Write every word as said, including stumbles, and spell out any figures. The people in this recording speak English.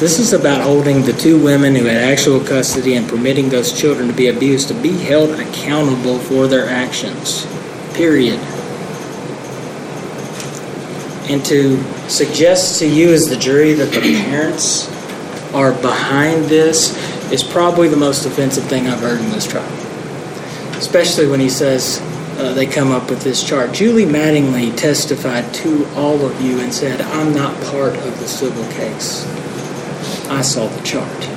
This is about holding the two women who had actual custody and permitting those children to be abused to be held accountable for their actions. Period. And to suggest to you as the jury that the parents are behind this is probably the most offensive thing I've heard in this trial. Especially when he says uh, they come up with this chart. Julie Mattingly testified to all of you and said, I'm not part of the civil case. I saw the chart.